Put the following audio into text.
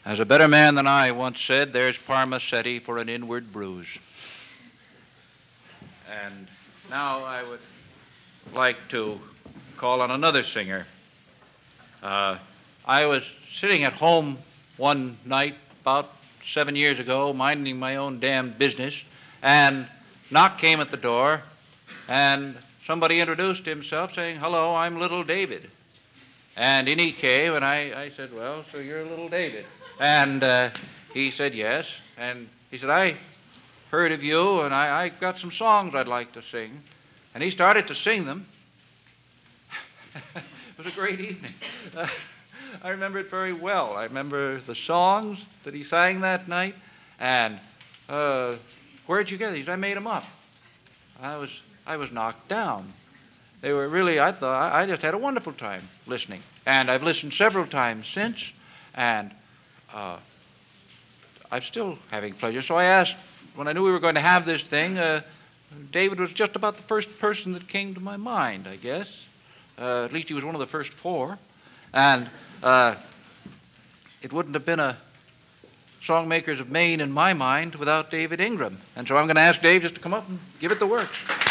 As a better man than I once said, there's Parmacetti for an inward bruise. And now I would like to call on another singer. I was sitting at home one night about 7 years ago, minding my own damn business, and knock came at the door, and somebody introduced himself saying, "Hello, I'm Little David." And in he came, and I said, "Well, so you're Little David." And he said, "Yes." And he said, "I heard of you, and I got some songs I'd like to sing." And he started to sing them. It was a great evening. I remember it very well. I remember the songs that he sang that night. And where'd you get these? I made them up. I was knocked down. They were really, I thought, I just had a wonderful time listening. And I've listened several times since, and I'm still having pleasure. So I asked, when I knew we were going to have this thing, David was just about the first person that came to my mind, I guess. At least he was one of the first four. And it wouldn't have been a Songmakers of Maine in my mind without David Ingram. And so I'm going to ask Dave just to come up and give it the works.